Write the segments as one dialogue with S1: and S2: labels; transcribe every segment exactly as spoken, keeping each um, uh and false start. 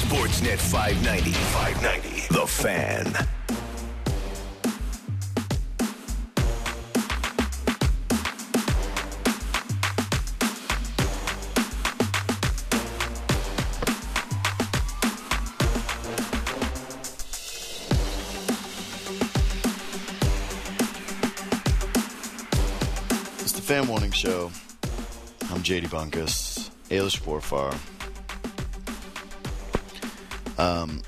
S1: Sportsnet five ninety. five ninety. The Fan.
S2: It's the Fan Morning Show. I'm J D Bunkus, Ailish Porfar. Um,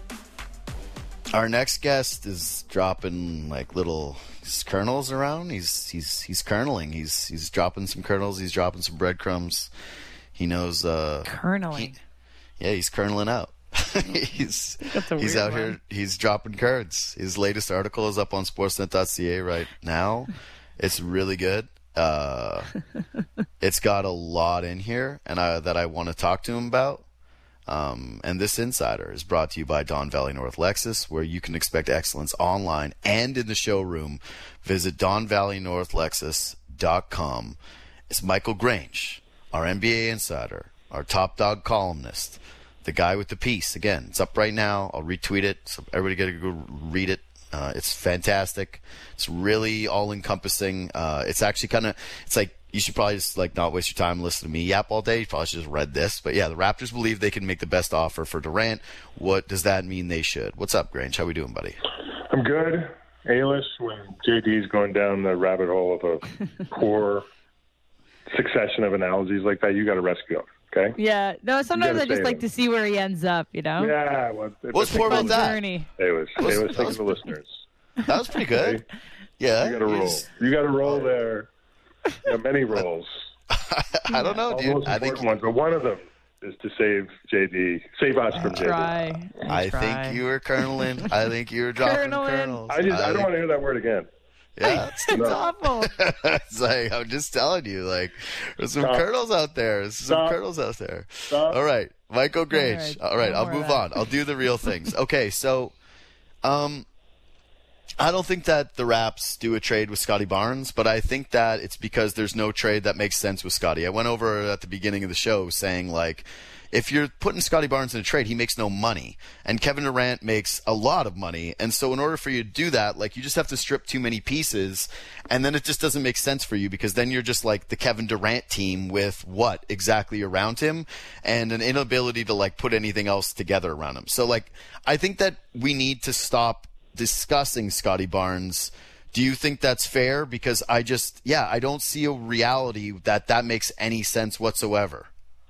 S2: our next guest is dropping like little kernels around. He's he's he's kerneling. He's he's dropping some kernels. He's dropping some breadcrumbs. He knows. Uh,
S3: Kerneling.
S2: He, yeah, he's kerneling out. he's he's out
S3: one.
S2: here. He's dropping curds. His latest article is up on sportsnet dot c a right now. It's really good. Uh, it's got a lot in here, and I, that I want to talk to him about. Um, and this insider is brought to you by Don Valley North Lexus, where you can expect excellence online and in the showroom. Visit don valley north lexus dot com. It's Michael Grange, our N B A insider, our top dog columnist, the guy with the piece. Again, it's up right now. I'll retweet it, so everybody get to go read it. Uh, it's fantastic. It's really all-encompassing. Uh, it's actually kind of, it's like, you should probably just like not waste your time and listen to me yap all day. You probably should just read this. But yeah, the Raptors believe they can make the best offer for Durant. What does that mean they should? What's up, Grange? How we doing, buddy?
S4: I'm good. Ailish, when J D's going down the rabbit hole of a poor succession of analogies like that, you got to rescue him, okay?
S3: Yeah. No, sometimes I just
S4: save
S3: like
S4: him.
S3: to see where he ends up, you know?
S4: Yeah. Well,
S2: What's more about that?
S3: Journey.
S4: Ailish,
S2: was-
S4: Ailish,
S2: that
S4: think
S2: was-
S4: of the listeners.
S2: That was pretty good. Yeah.
S4: You got to roll.
S2: he's-
S4: You got to roll there. You know, many rolls.
S2: I don't know,
S4: All the
S2: dude.
S4: most
S2: I think
S4: important ones, but one of them is to save J D, save us from J D.
S3: Try.
S2: I
S3: try.
S2: think you were kerneling. I think you were dropping
S3: Kerneling.
S2: kernels.
S4: I just I, don't
S2: think-
S4: want to hear that word again.
S2: Yeah.
S3: It's awful.
S2: It's like, I'm just telling you, like, there's some
S4: Stop.
S2: kernels out there. There's some
S4: Stop.
S2: kernels out there.
S4: Stop.
S2: All right, Michael Grange.
S3: right,
S2: All right,
S3: no
S2: I'll
S3: more of
S2: move
S3: that.
S2: on. I'll do the real things. Okay, so, um, I don't think that the Raps do a trade with Scotty Barnes, but I think that it's because there's no trade that makes sense with Scotty. I went over at the beginning of the show saying, like, if you're putting Scotty Barnes in a trade, he makes no money. And Kevin Durant makes a lot of money. And so in order for you to do that, like, you just have to strip too many pieces. And then it just doesn't make sense for you because then you're just like the Kevin Durant team with what exactly around him and an inability to, like, put anything else together around him. So, like, I think that we need to stop discussing Scotty Barnes. Do you think that's fair? Because I just, yeah, I don't see a reality that that makes any sense whatsoever.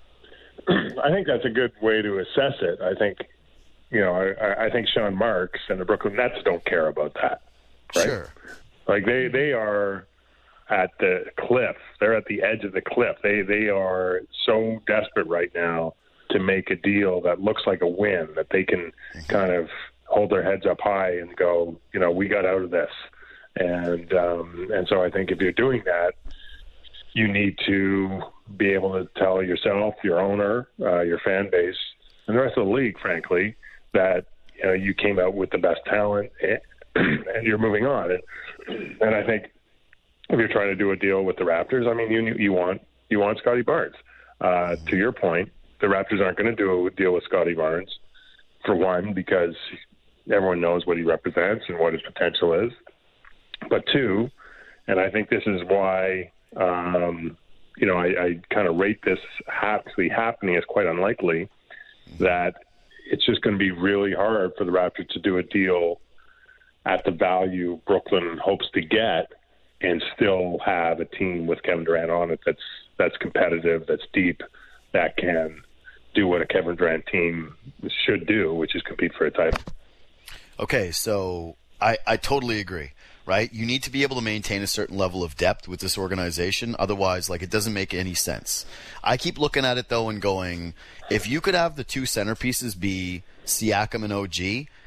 S4: I think that's a good way to assess it. I think, you know, I, I think Sean Marks and the Brooklyn Nets don't care about that. Right?
S2: Sure.
S4: Like they, they are at the cliff. They're at the edge of the cliff. They they are so desperate right now to make a deal that looks like a win, that they can kind of hold their heads up high and go, you know, we got out of this. And um, and so I think if you're doing that, you need to be able to tell yourself, your owner, uh, your fan base, and the rest of the league, frankly, that you know you came out with the best talent and, and you're moving on. And, and I think if you're trying to do a deal with the Raptors, I mean, you you want you want Scotty Barnes. Uh, to your point, the Raptors aren't going to do a deal with Scotty Barnes, for one, because everyone knows what he represents and what his potential is. But two, and I think this is why, um, you know, I, I kind of rate this actually happening as quite unlikely, that it's just going to be really hard for the Raptors to do a deal at the value Brooklyn hopes to get and still have a team with Kevin Durant on it that's that's competitive, that's deep, that can do what a Kevin Durant team should do, which is compete for a title.
S2: Okay, so I, I totally agree, right? You need to be able to maintain a certain level of depth with this organization. Otherwise, like, it doesn't make any sense. I keep looking at it, though, and going, if you could have the two centerpieces be Siakam and O G,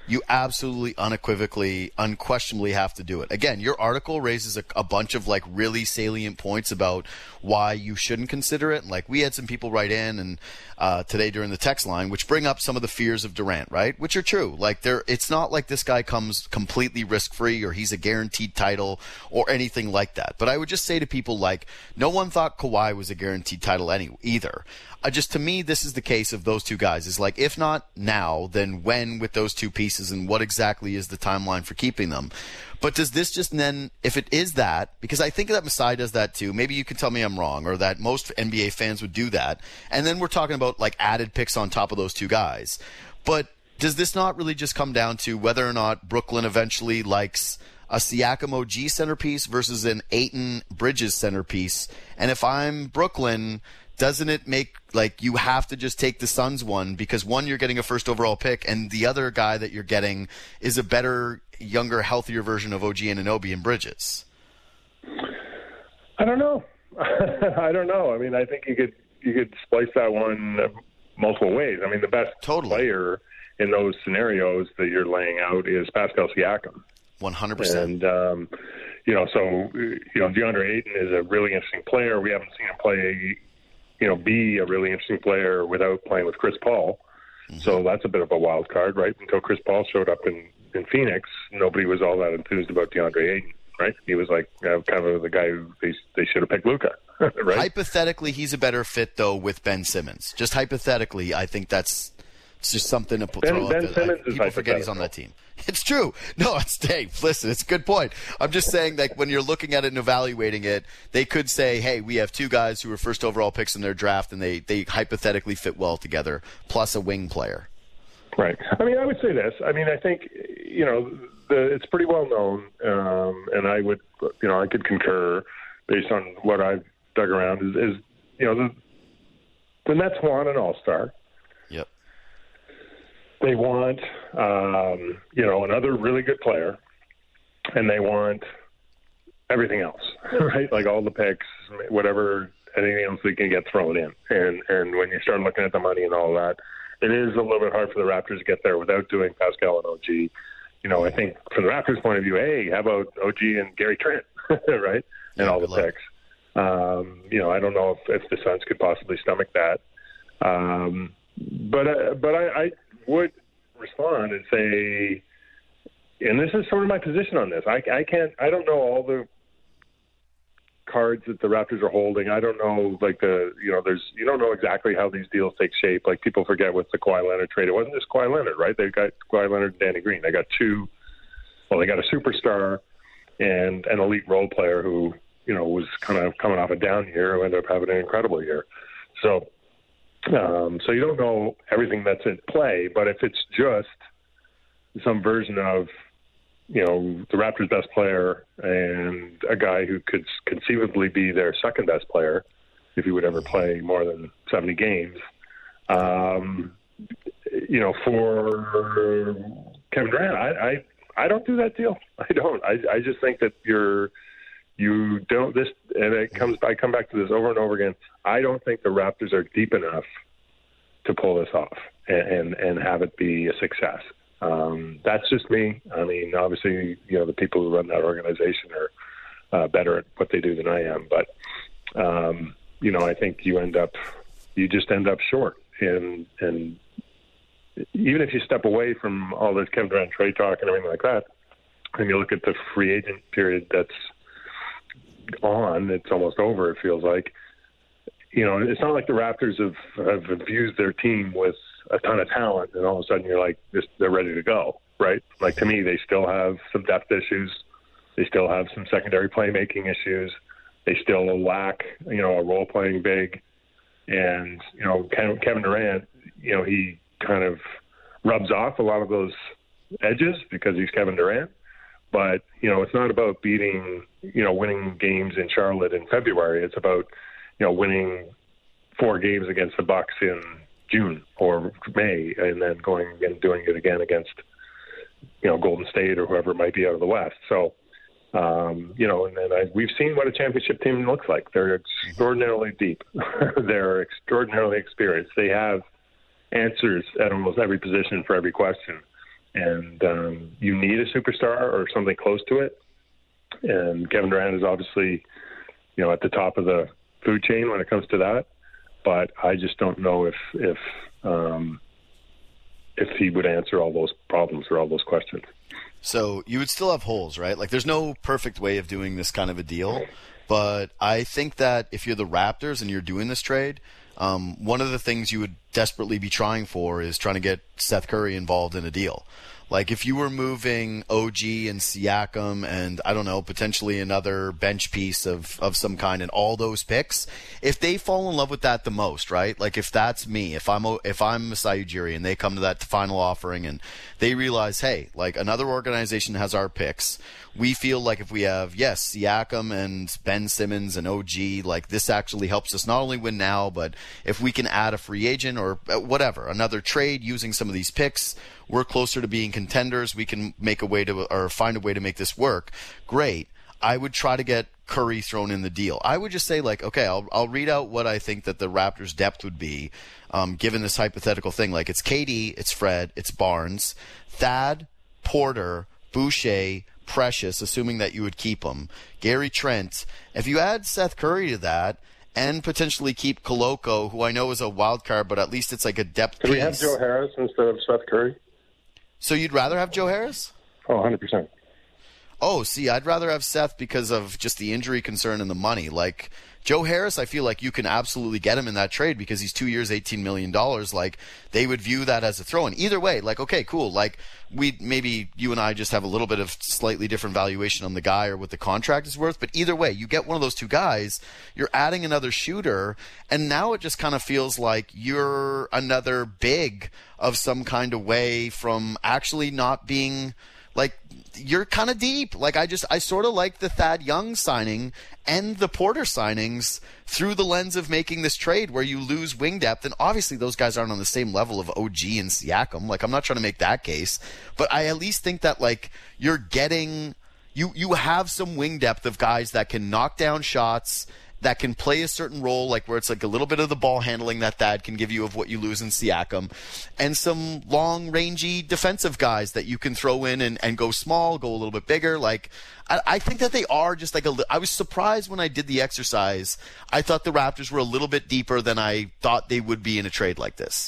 S2: you absolutely, unequivocally, unquestionably have to do it. Again, your article raises a, a bunch of like really salient points about why you shouldn't consider it. And like we had some people write in and uh, today during the text line, which bring up some of the fears of Durant, right? Which are true. Like there, it's not like this guy comes completely risk-free or he's a guaranteed title or anything like that. But I would just say to people like, no one thought Kawhi was a guaranteed title any either. Uh, just to me, this is the case of those two guys. Is like, if not now, then when with those two pieces, and what exactly is the timeline for keeping them? But does this just then, if it is that, because I think that Masai does that too. Maybe you can tell me I'm wrong, or that most N B A fans would do that. And then we're talking about like added picks on top of those two guys. But does this not really just come down to whether or not Brooklyn eventually likes a Siakam O G centerpiece versus an Ayton Bridges centerpiece? And if I'm Brooklyn, doesn't it make like you have to just take the Suns one because one, you're getting a first overall pick, and the other guy that you're getting is a better, younger, healthier version of O G Anunoby and Bridges?
S4: I don't know. I don't know. I mean, I think you could you could splice that one multiple ways. I mean, the best
S2: Totally.
S4: player in those scenarios that you're laying out is Pascal Siakam.
S2: one hundred percent.
S4: And, um, you know, so, you know, DeAndre Ayton is a really interesting player. We haven't seen him play, you know, be a really interesting player without playing with Chris Paul. Mm-hmm. So that's a bit of a wild card, right? Until Chris Paul showed up in, in Phoenix, nobody was all that enthused about DeAndre Ayton, right? He was like uh, kind of the guy who they, they should have picked Luka, right?
S2: Hypothetically, he's a better fit, though, with Ben Simmons. Just hypothetically, I think that's it's just something to put
S4: Ben,
S2: throw
S4: Ben
S2: out
S4: Simmons
S2: there.
S4: is
S2: People forget he's on that team. It's true. No, it's Dave. Listen, it's a good point. I'm just saying that when you're looking at it and evaluating it, they could say, hey, we have two guys who were first overall picks in their draft, and they, they hypothetically fit well together, plus a wing player.
S4: Right. I mean, I would say this. I mean, I think, you know, the, it's pretty well known, um, and I would, you know, I could concur based on what I've dug around is, is you know, the, the Nets want an all-star.
S2: Yep.
S4: They want, um, you know, another really good player, and they want everything else, right? Like all the picks, whatever, anything else they can get thrown in. And and when you start looking at the money and all that, it is a little bit hard for the Raptors to get there without doing Pascal and O G. You know, I think from the Raptors' point of view, hey, how about O G and Gary Trent, right? And
S2: Yeah,
S4: all the
S2: good luck.
S4: picks. Um, you know, I don't know if, if the Suns could possibly stomach that. Um, but uh, but I, I would respond and say, and this is sort of my position on this. I, I can't, I don't know all the cards that the Raptors are holding. I don't know, like the, you know, there's, you don't know exactly how these deals take shape. Like people forget with the Kawhi Leonard trade, it wasn't just Kawhi Leonard, right? They got Kawhi Leonard and Danny Green. They got two, well, they got a superstar and an elite role player who, you know, was kind of coming off a down year, who ended up having an incredible year. So, Um, so you don't know everything that's in play, but if it's just some version of, you know, the Raptors' best player and a guy who could conceivably be their second best player, if he would ever play more than seventy games, um, you know, for Kevin Durant, I, I, I don't do that deal. I don't. I, I just think that you're, you don't this, and it comes. I come back to this over and over again. I don't think the Raptors are deep enough to pull this off and and, and have it be a success. Um, that's just me. I mean, obviously, you know, the people who run that organization are uh, better at what they do than I am. But um, you know, I think you end up, you just end up short. And and even if you step away from all this Kevin Durant trade talk and everything like that, and you look at the free agent period that's on, it's almost over, it feels like. You know, it's not like the Raptors have, have infused their team with a ton of talent and all of a sudden you're like, this, they're ready to go, right? Like, to me, they still have some depth issues. They still have some secondary playmaking issues. They still lack, you know, a role-playing big. And, you know, Kevin Durant, you know, he kind of rubs off a lot of those edges because he's Kevin Durant. But, you know, it's not about beating, you know, winning games in Charlotte in February. It's about, you know, winning four games against the Bucks in June or May and then going and doing it again against, you know, Golden State or whoever might be out of the West. So, um, you know, and then I, we've seen what a championship team looks like. They're extraordinarily deep. They're extraordinarily experienced. They have answers at almost every position for every question. and um, you need a superstar or something close to it. And Kevin Durant is obviously, you know, at the top of the food chain when it comes to that. But I just don't know if if um, if he would answer all those problems or all those questions.
S2: So you would still have holes, right? Like, there's no perfect way of doing this kind of a deal. But I think that if you're the Raptors and you're doing this trade, um, one of the things you would desperately be trying for is trying to get Seth Curry involved in a deal. Like, if you were moving O G and Siakam and, I don't know, potentially another bench piece of, of some kind and all those picks, if they fall in love with that the most, right? Like, if that's me, if I'm if I'm Masai Ujiri and they come to that final offering and they realize, hey, like, another organization has our picks, we feel like if we have, yes, Siakam and Ben Simmons and O G, like, this actually helps us not only win now, but if we can add a free agent or whatever, another trade using some of these picks, we're closer to being contenders. We can make a way to, or find a way to make this work. Great. I would try to get Curry thrown in the deal. I would just say, like, okay, I'll I'll read out what I think that the Raptors' depth would be, um, given this hypothetical thing. Like, it's K D, it's Fred, it's Barnes, Thad, Porter, Boucher, Precious, assuming that you would keep him, Gary Trent. If you add Seth Curry to that, and potentially keep Koloko, who I know is a wild card, but at least it's like a depth
S4: Can
S2: piece.
S4: we have Joe Harris instead of Seth Curry?
S2: So you'd rather have Joe Harris?
S4: Oh, one hundred percent.
S2: Oh, see, I'd rather have Seth because of just the injury concern and the money. Like, Joe Harris, I feel like you can absolutely get him in that trade because he's two years, eighteen million dollars. Like, they would view that as a throw-in. Either way, like, okay, cool. Like, we maybe you and I just have a little bit of slightly different valuation on the guy or what the contract is worth. But either way, you get one of those two guys, you're adding another shooter, and now it just kind of feels like you're another big of some kind of way from actually not being – like, you're kind of deep. Like, I just, I sort of like the Thad Young signing and the Porter signings through the lens of making this trade where you lose wing depth. And obviously those guys aren't on the same level of O G and Siakam. Like, I'm not trying to make that case, but I at least think that, like, you're getting, you, you have some wing depth of guys that can knock down shots, that can play a certain role, like where it's like a little bit of the ball handling that Thad can give you of what you lose in Siakam, and some long, rangy defensive guys that you can throw in and, and go small, go a little bit bigger. Like, I, I think that they are just like a – I was surprised when I did the exercise. I thought the Raptors were a little bit deeper than I thought they would be in a trade like this.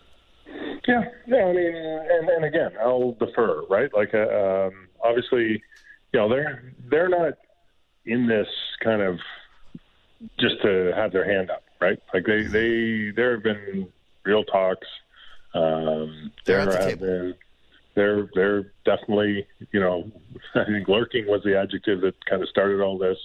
S4: Yeah, yeah. I mean, and, and again, I'll defer, right? Like, uh, um, obviously, you know, they're they're not in this kind of – just to have their hand up, right? Like they, they there have been real talks. Um,
S2: they're
S4: there
S2: at the
S4: have
S2: table.
S4: been, they're they're definitely, you know, I think lurking was the adjective that kind of started all this.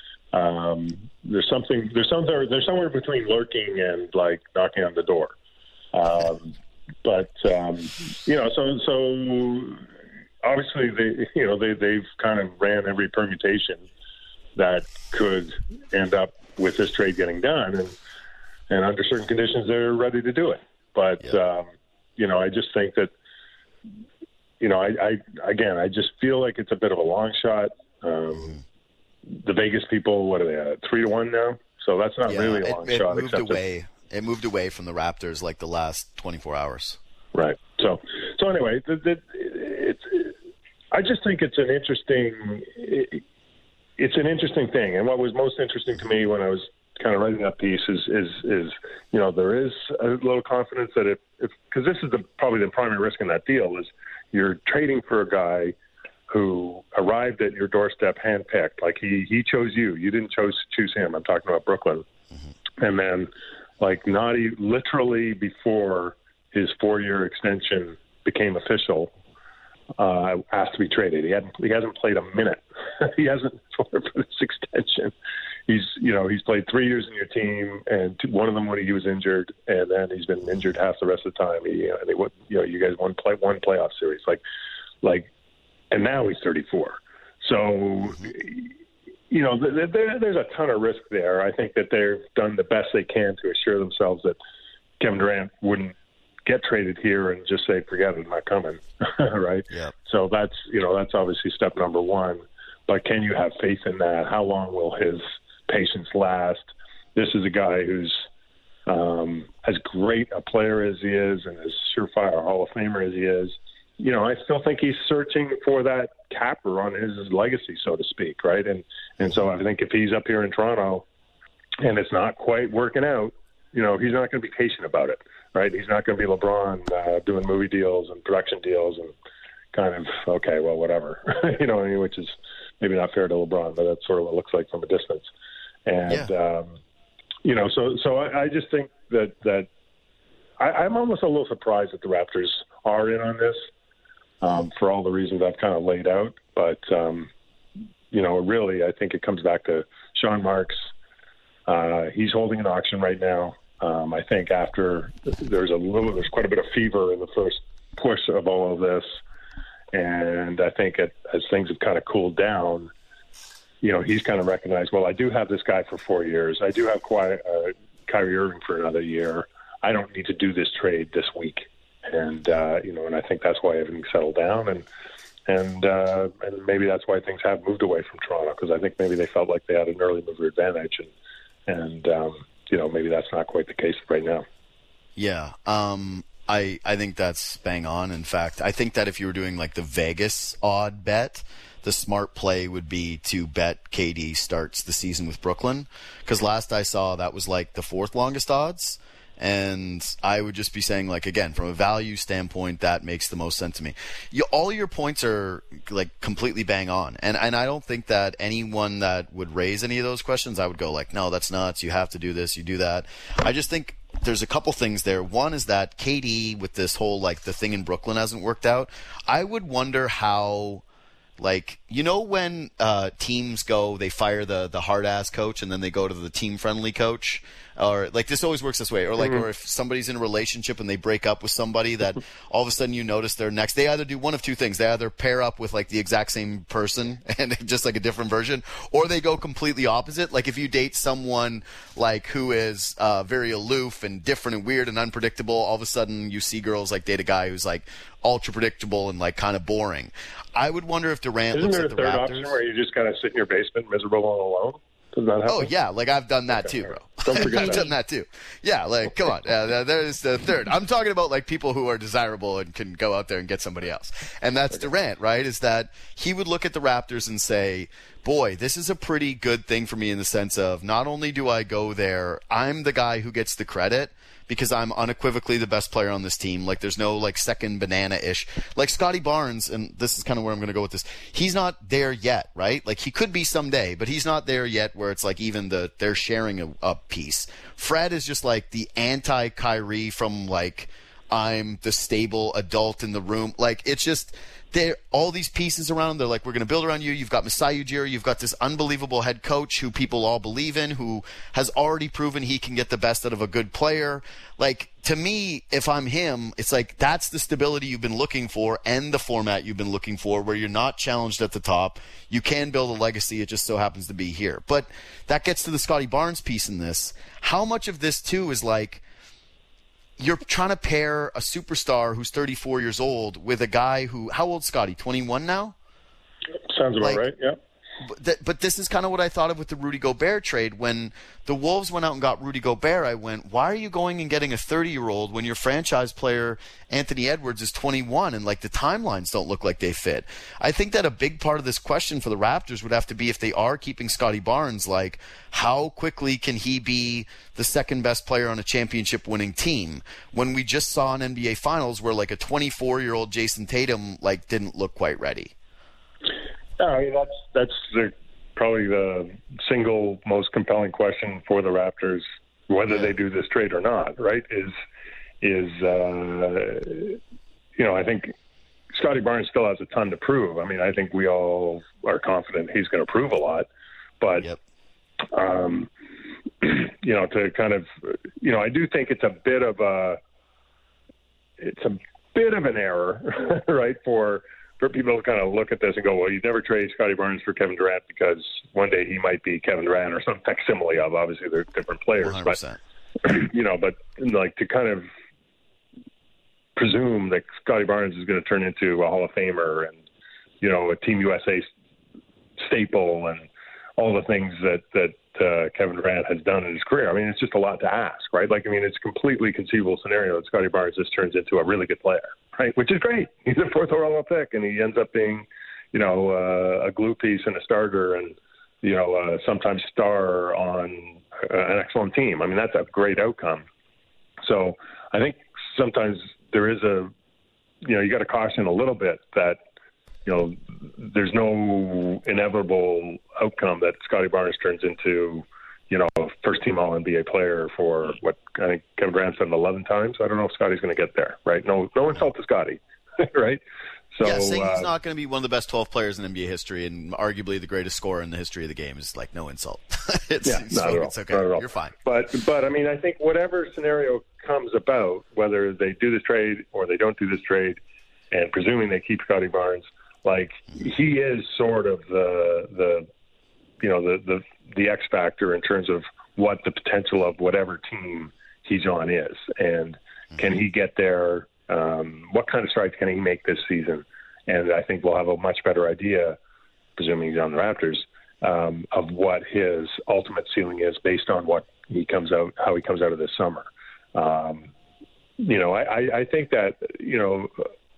S4: Um, there's something there's something there's somewhere between lurking and like knocking on the door. Um, but um, you know, so so obviously they you know they they've kind of ran every permutation that could end up with this trade getting done, and and under certain conditions they're ready to do it. But
S2: yeah.
S4: um, you know, I just think that you know, I, I again, I just feel like it's a bit of a long shot. Um, mm-hmm. The Vegas people, what are they at, three to one now? So that's not
S2: yeah,
S4: really a long
S2: it, it
S4: shot.
S2: Moved
S4: except
S2: away.
S4: It,
S2: it moved away from the Raptors like the last twenty-four hours.
S4: Right. So so anyway, the, the, it's it, I just think it's an interesting. It, It's an interesting thing, and what was most interesting to me when I was kind of writing that piece is, is, is you know, there is a little confidence that if, because this is the, probably the primary risk in that deal is you're trading for a guy who arrived at your doorstep handpicked, like he he chose you, you didn't chose choose him. I'm talking about Brooklyn, mm-hmm. and then like not even, literally before his four-year extension became official. Uh, asked to be traded. He hadn't. He hasn't played a minute. he hasn't for, for this extension. He's, you know, he's played three years in your team, and two, one of them when he was injured, and then he's been injured half the rest of the time. He, uh, they, you know, you guys won play one playoff series, like, like, and now he's thirty-four. So, you know, th- th- there's a ton of risk there. I think that they've done the best they can to assure themselves that Kevin Durant wouldn't get traded here and just say, forget it, I'm not coming, right?
S2: Yeah.
S4: So that's, you know, that's obviously step number one. But can you have faith in that? How long will his patience last? This is a guy who's um, as great a player as he is and as surefire Hall of Famer as he is, you know, I still think he's searching for that capper on his legacy, so to speak, right? And and so I think if he's up here in Toronto and it's not quite working out, you know, he's not going to be patient about it, right? He's not going to be LeBron uh, doing movie deals and production deals and kind of, okay, well, whatever, you know, which is maybe not fair to LeBron, but that's sort of what it looks like from a distance. And, yeah. um, you know, so so I, I just think that, that I, I'm almost a little surprised that the Raptors are in on this. Um, for all the reasons I've kind of laid out. But, um, you know, really, I think it comes back to Sean Marks. Uh, he's holding an auction right now. Um, I think after there's a little, there's quite a bit of fever in the first push of all of this. And I think it, as things have kind of cooled down, you know, he's kind of recognized, well, I do have this guy for four years. I do have Ky- uh, Kyrie Irving for another year. I don't need to do this trade this week. And, uh, you know, and I think that's why everything settled down. And, and, uh, and maybe that's why things have moved away from Toronto, because I think maybe they felt like they had an early mover advantage. And, and um, you know, maybe that's not quite the case right now.
S2: Yeah. Um, I, I think that's bang on. In fact, I think that if you were doing like the Vegas odd bet, the smart play would be to bet K D starts the season with Brooklyn. Because last I saw, that was like the fourth longest odds. And I would just be saying, like, again, from a value standpoint, that makes the most sense to me. You, all your points are, like, completely bang on. And and I don't think that anyone that would raise any of those questions, I would go, like, no, that's nuts. You have to do this. You do that. I just think there's a couple things there. One is that K D, with this whole, like, the thing in Brooklyn hasn't worked out. I would wonder how... Like, you know when uh, teams go, they fire the, the hard-ass coach and then they go to the team-friendly coach? Or, like, this always works this way. Or, like, mm-hmm. or if somebody's in a relationship and they break up with somebody that all of a sudden you notice they're next. They either do one of two things. They either pair up with, like, the exact same person and just, like, a different version. Or they go completely opposite. Like, if you date someone, like, who is uh, very aloof and different and weird and unpredictable, all of a sudden you see girls, like, date a guy who's, like, ultra predictable and, like, kind of boring. I would wonder if Durant
S4: Isn't
S2: looks
S4: there
S2: at
S4: a
S2: the
S4: third
S2: Raptors.
S4: option where you just kind of sit in your basement, miserable and alone? Does that happen?
S2: Oh yeah, like I've done that
S4: okay,
S2: too, bro.
S4: Don't forget
S2: I've
S4: that.
S2: done that too. Yeah, like come on, uh, there's the third. I'm talking about like people who are desirable and can go out there and get somebody else, and that's okay. Durant, right? Is that he would look at the Raptors and say, boy, this is a pretty good thing for me in the sense of not only do I go there, I'm the guy who gets the credit. Because I'm unequivocally the best player on this team. Like, there's no, like, second banana-ish. Like, Scotty Barnes, and this is kind of where I'm going to go with this, he's not there yet, right? Like, he could be someday, but he's not there yet where it's, like, even the they're sharing a, a piece. Fred is just, like, the anti-Kyrie from, like, I'm the stable adult in the room. Like, it's just... They're, all these pieces around him, they're like, we're going to build around you. You've got Masai Ujiri. You've got this unbelievable head coach who people all believe in, who has already proven he can get the best out of a good player. Like, to me, if I'm him, it's like that's the stability you've been looking for and the format you've been looking for where you're not challenged at the top. You can build a legacy. It just so happens to be here. But that gets to the Scotty Barnes piece in this. How much of this, too, is like, you're trying to pair a superstar who's thirty-four years old with a guy who, how old's Scotty? twenty-one now?
S4: Sounds about
S2: like,
S4: right, yeah.
S2: But, th- but this is kind of what I thought of with the Rudy Gobert trade. When the Wolves went out and got Rudy Gobert, I went, why are you going and getting a thirty-year-old when your franchise player, Anthony Edwards, is twenty-one and, like, the timelines don't look like they fit? I think that a big part of this question for the Raptors would have to be if they are keeping Scotty Barnes, like, how quickly can he be the second best player on a championship-winning team? When we just saw an N B A Finals where, like, a twenty-four-year-old Jason Tatum, like, didn't look quite ready.
S4: Yeah, I mean, that's that's the, probably the single most compelling question for the Raptors, whether
S2: yeah.
S4: they do this trade or not. Right? Is is uh, you know, I think Scotty Barnes still has a ton to prove. I mean, I think we all are confident he's going to prove a lot, but
S2: yep.
S4: um, you know, to kind of, you know, I do think it's a bit of a it's a bit of an error, right, for. for people to kind of look at this and go, well, you'd never trade Scotty Barnes for Kevin Durant because one day he might be Kevin Durant or some facsimile of. Obviously, they're different players.
S2: one hundred percent.
S4: But, you know, but like to kind of presume that Scotty Barnes is going to turn into a Hall of Famer and, you know, a Team U S A staple and all the things that that uh, Kevin Durant has done in his career. I mean, it's just a lot to ask, right? Like, I mean, it's a completely conceivable scenario that Scotty Barnes just turns into a really good player, right? Which is great. He's a fourth overall pick, and he ends up being, you know, uh, a glue piece and a starter, and you know, uh, sometimes star on uh, an excellent team. I mean, that's a great outcome. So I think sometimes there is a, you know, you got to caution a little bit that, you know, there's no inevitable outcome that Scotty Barnes turns into, you know, first team All N B A player for what I think Kevin Durant said eleven times. I don't know if Scotty's going to get there, right? No, no insult to Scotty, right? So,
S2: yeah, saying
S4: uh,
S2: he's not going to be one of the best twelve players in N B A history and arguably the greatest scorer in the history of the game is like no insult. it's,
S4: yeah,
S2: it's,
S4: not at all.
S2: It's okay.
S4: Not at all.
S2: You're fine.
S4: But, but I mean, I think whatever scenario comes about, whether they do this trade or they don't do this trade, and presuming they keep Scotty Barnes, like he is sort of the the you know the the the X factor in terms of what the potential of whatever team he's on is, and mm-hmm. can he get there? Um, what kind of strides can he make this season? And I think we'll have a much better idea, presuming he's on the Raptors, um, of what his ultimate ceiling is based on what he comes out, how he comes out of this summer. Um, you know, I, I think that, you know,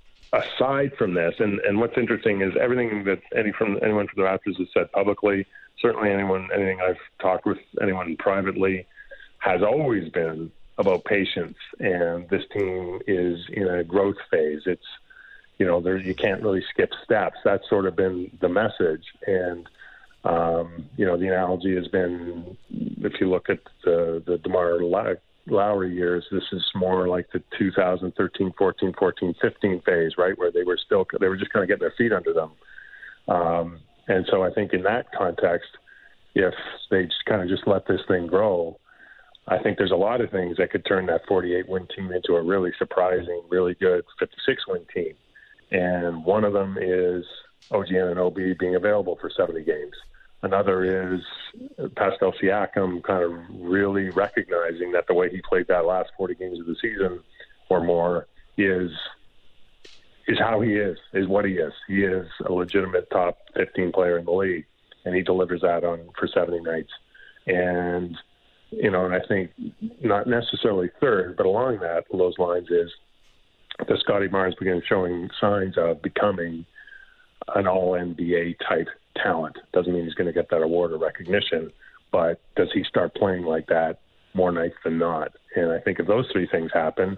S4: aside from this, and, and what's interesting is everything that any from anyone from the Raptors has said publicly, certainly anyone, anything I've talked with anyone privately, has always been about patience, and this team is in a growth phase. It's, you know, there you can't really skip steps. That's sort of been the message, and um, you know, the analogy has been, if you look at the the DeMar Lowry years, this is more like the two thousand thirteen, fourteen, fourteen, fifteen phase, right, where they were still they were just kind of getting their feet under them. Um, and so I think in that context, if they just kind of just let this thing grow, I think there's a lot of things that could turn that forty-eight win team into a really surprising, really good fifty-six win team. And one of them is O G Anunoby being available for seventy games. Another is Pascal Siakam kind of really recognizing that the way he played that last forty games of the season or more is is how he is, is what he is. He is a legitimate top fifteen player in the league, and he delivers that on for seventy nights. And you know, and I think not necessarily third, but along that those lines is that Scotty Barnes began showing signs of becoming an all N B A type talent. Doesn't mean he's going to get that award or recognition, but does he start playing like that more nights than not? And I think if those three things happen,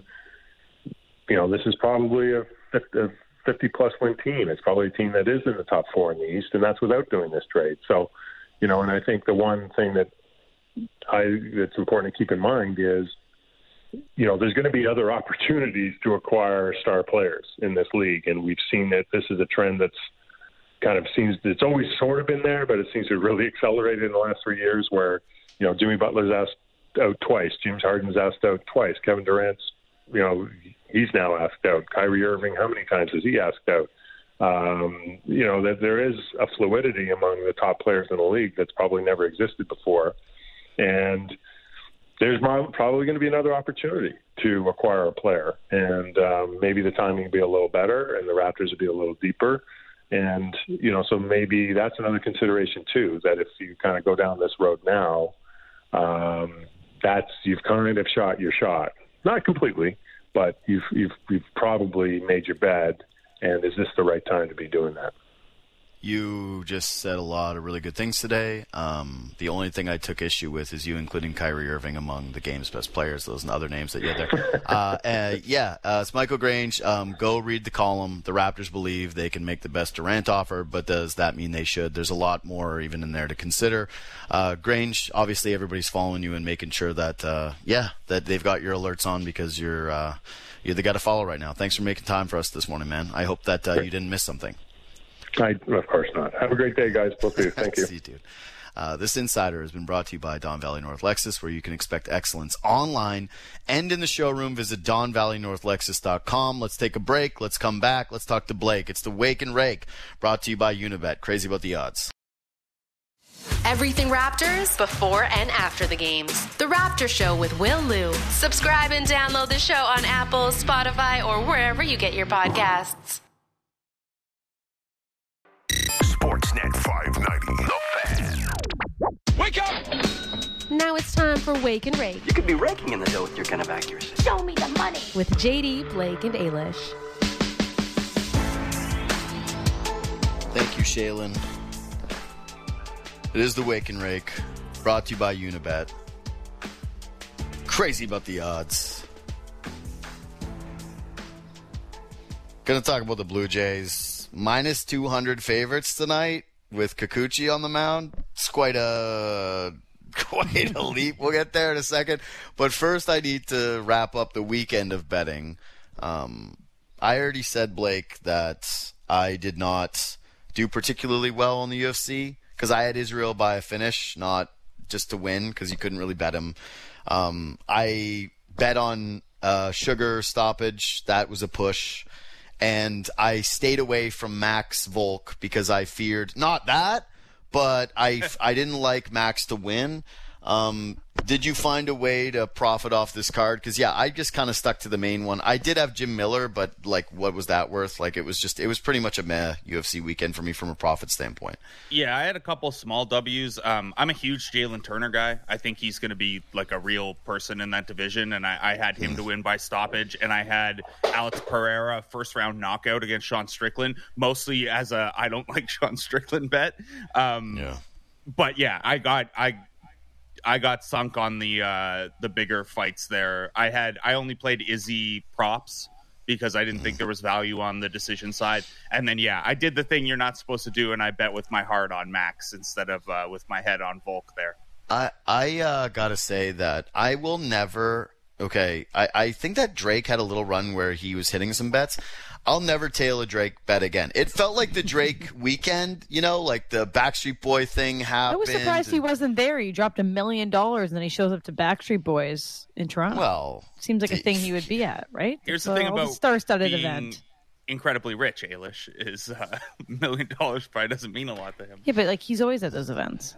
S4: you know, this is probably a fifty-plus win team. It's probably a team that is in the top four in the East, and that's without doing this trade. So, you know, and I think the one thing that I that's important to keep in mind is, you know, there's going to be other opportunities to acquire star players in this league, and we've seen that this is a trend that's kind of seems it's always sort of been there, but it seems to really accelerate in the last three years. Where, you know, Jimmy Butler's asked out twice, James Harden's asked out twice, Kevin Durant's, you know, he's now asked out. Kyrie Irving, how many times has he asked out? Um, you know, that there is a fluidity among the top players in the league that's probably never existed before. And there's probably going to be another opportunity to acquire a player. And um, maybe the timing will be a little better and the Raptors will be a little deeper. And, you know, so maybe that's another consideration, too, that if you kind of go down this road now, um, that's you've kind of shot your shot. Not completely, but you've, you've, you've probably made your bed. And is this the right time to be doing that?
S2: You just said a lot of really good things today. Um, the only thing I took issue with is you including Kyrie Irving among the game's best players. Those and other names that you had there. uh, uh, yeah, uh, it's Michael Grange. Um, go read the column. The Raptors believe they can make the best Durant offer, but does that mean they should? There's a lot more even in there to consider. Uh, Grange, obviously everybody's following you and making sure that, uh, yeah, that they've got your alerts on because you're, uh, you're the guy to follow right now. Thanks for making time for us this morning, man. I hope that uh, you didn't miss something.
S4: I, of course not. Have a great day, guys. Both of you. Thank you.
S2: See you, dude. Uh, this Insider has been brought to you by Don Valley North Lexus, where you can expect excellence online and in the showroom. Visit don valley north lexus dot com. Let's take a break. Let's come back. Let's talk to Blake. It's the Wake and Rake, brought to you by Unibet. Crazy about the odds.
S5: Everything Raptors before and after the games. The Raptor Show with Will Liu. Subscribe and download the show on Apple, Spotify, or wherever you get your podcasts.
S1: Sportsnet five ninety, The Fan.
S6: Wake up!
S5: Now it's time for Wake and Rake
S7: You could be raking in the dough with your kind of accuracy.
S8: Show me the money.
S5: with J D, Blake, and Ailish.
S2: Thank you, Shaylin. It is the Wake and Rake, brought to you by Unibet. Crazy about the odds. Gonna talk about the Blue Jays. Minus two hundred favorites tonight with Kikuchi on the mound. It's quite a quite a leap. We'll get there in a second. But first, I need to wrap up the weekend of betting. Um, I already said, Blake, that I did not do particularly well on the U F C because I had Israel by a finish, not just to win because you couldn't really bet him. Um, I bet on uh, Sugar stoppage. That was a push. And I stayed away from Max Volk because I feared not that, but I, I didn't like Max to win. Um, did you find a way to profit off this card? Because, yeah, I just kind of stuck to the main one. I did have Jim Miller, but, like, what was that worth? Like, it was just – it was pretty much a meh U F C weekend for me from a profit standpoint.
S6: Yeah, I had a couple small W's. Um, I'm a huge Jalen Turner guy. I think he's going to be, like, a real person in that division, and I, I had him mm. to win by stoppage, and I had Alex Pereira first-round knockout against Sean Strickland, mostly as a I don't like Sean Strickland bet. Um,
S2: yeah.
S6: But, yeah, I got – I. I got sunk on the uh, the bigger fights there. I had I only played Izzy props because I didn't think there was value on the decision side. And then, yeah, I did the thing you're not supposed to do, and I bet with my heart on Max instead of uh, with my head on Volk there.
S2: I I uh, gotta say that I will never. Okay, I, I think that Drake had a little run where he was hitting some bets. I'll never tail a Drake bet again. It felt like the Drake weekend, you know, like the Backstreet Boy thing happened.
S3: I was surprised
S2: and,
S3: he wasn't there. He dropped a million dollars and then he shows up to Backstreet Boys in Toronto.
S2: Well,
S3: seems like
S2: the,
S3: a thing he would be at, right?
S6: Here's
S3: so
S6: the thing about
S3: star-studded
S6: being
S3: event.
S6: Incredibly rich, Ailish, is a uh, million dollars probably doesn't mean a lot to him.
S3: Yeah, but like he's always at those events.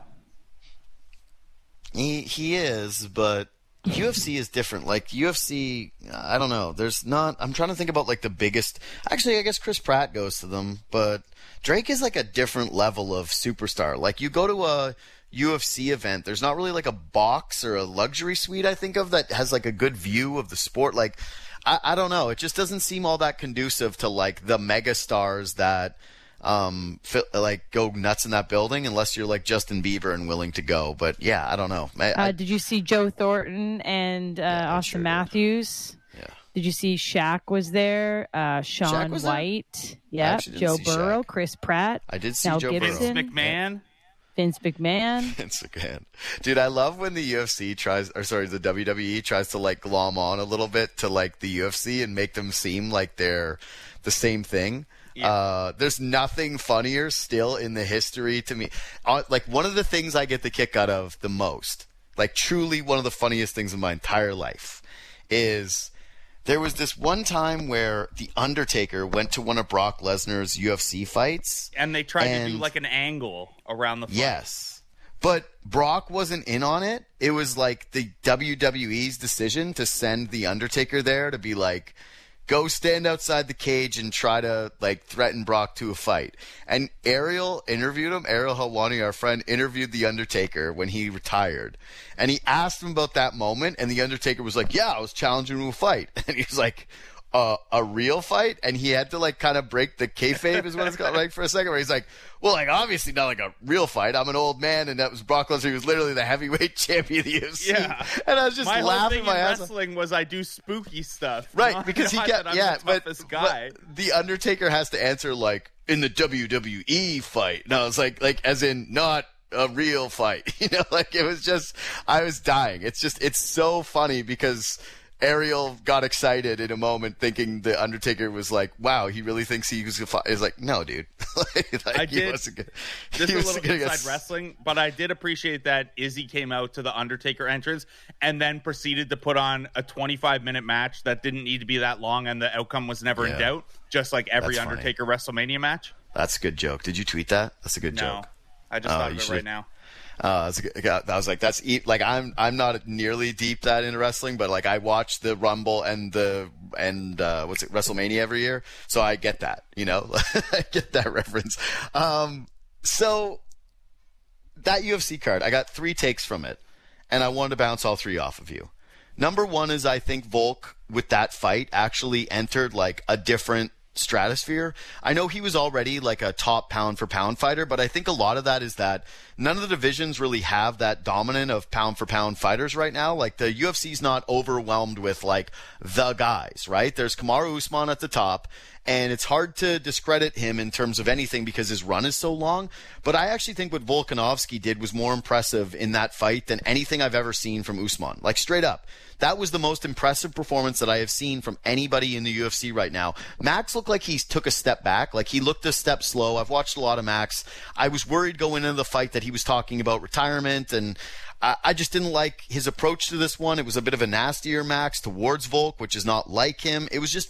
S2: He he is, but U F C is different. Like U F C, I don't know. There's not. I'm trying to think about like the biggest. Actually, I guess Chris Pratt goes to them, but Drake is like a different level of superstar. Like you go to a U F C event, there's not really like a box or a luxury suite I think of that has like a good view of the sport. Like I, I don't know. It just doesn't seem all that conducive to like the mega stars that. Um, like go nuts in that building unless you're like Justin Bieber and willing to go. But yeah, I don't know. I,
S3: uh,
S2: I,
S3: did you see Joe Thornton and uh,
S2: yeah,
S3: Austin
S2: sure
S3: Matthews?
S2: Did. Yeah.
S3: Did you see Shaq was there? Uh, Sean
S2: was
S3: White. Yeah. Joe Burrow,
S2: Shaq.
S3: Chris Pratt.
S2: I did see
S3: Mel
S2: Joe
S3: Gibson,
S6: Vince McMahon.
S3: Vince McMahon.
S2: Vince McMahon. Dude, I love when the U F C tries, or sorry, the W W E tries to like glom on a little bit to like the U F C and make them seem like they're the same thing. Yeah. Uh, there's nothing funnier still in the history to me. Uh, like one of the things I get the kick out of the most, like truly one of the funniest things in my entire life, is there was this one time where The Undertaker went to one of Brock Lesnar's U F C fights.
S6: And they tried
S2: and,
S6: to do like an angle around the fight.
S2: Yes. But Brock wasn't in on it. It was like the W W E's decision to send The Undertaker there to be like, go stand outside the cage and try to, like, threaten Brock to a fight. And Ariel interviewed him. Ariel Helwani, our friend, interviewed The Undertaker when he retired. And he asked him about that moment, and The Undertaker was like, yeah, I was challenging him to a fight. And he was like, uh, a real fight? And he had to, like, kind of break the kayfabe is what it's called, right, for a second, where he's like, well, like, obviously not like a real fight. I'm an old man, and that was Brock Lesnar. He was literally the heavyweight champion of the U F C.
S6: Yeah.
S2: And I was just
S6: my
S2: laughing
S6: whole thing
S2: my
S6: in
S2: ass
S6: wrestling was I do spooky stuff.
S2: Right,
S6: not,
S2: because he
S6: not
S2: kept,
S6: that I'm
S2: yeah,
S6: the
S2: but,
S6: toughest guy.
S2: but The Undertaker has to answer, like, in the W W E fight. No, it's like, like, as in not a real fight. You know, like, it was just, I was dying. It's just, it's so funny because Ariel got excited in a moment thinking The Undertaker was like, wow, he really thinks he was going to fight. He's like, no, dude. like,
S6: I
S2: he
S6: did.
S2: Wasn't gonna,
S6: This
S2: he
S6: is a
S2: wasn't
S6: little
S2: gonna
S6: inside
S2: get...
S6: wrestling, but I did appreciate that Izzy came out to the Undertaker entrance and then proceeded to put on a twenty-five minute match that didn't need to be that long, and the outcome was never
S2: yeah.
S6: in doubt, just like every
S2: That's
S6: Undertaker funny. WrestleMania match.
S2: That's a good joke. Did you tweet that? That's a good
S6: no,
S2: joke.
S6: I just
S2: oh,
S6: thought of it
S2: should...
S6: right now.
S2: Uh, I was like, that's like I'm I'm not nearly deep that into wrestling, but like I watch the Rumble and the and uh, what's it WrestleMania every year, so I get that, you know, I get that reference. Um, so that U F C card, I got three takes from it, and I wanted to bounce all three off of you. Number one is I think Volk, with that fight, actually entered like a different stratosphere. I know he was already like a top pound for pound fighter, but I think a lot of that is that none of the divisions really have that dominant of pound for pound fighters right now. Like the U F C's not overwhelmed with like the guys, right? There's Kamaru Usman at the top, and it's hard to discredit him in terms of anything because his run is so long. But I actually think what Volkanovski did was more impressive in that fight than anything I've ever seen from Usman. Like straight up. That was the most impressive performance that I have seen from anybody in the U F C right now. Max looked like he took a step back. Like he looked a step slow. I've watched a lot of Max. I was worried going into the fight that he was talking about retirement, and I, I just didn't like his approach to this one. It was a bit of a nastier Max towards Volk, which is not like him. It was just...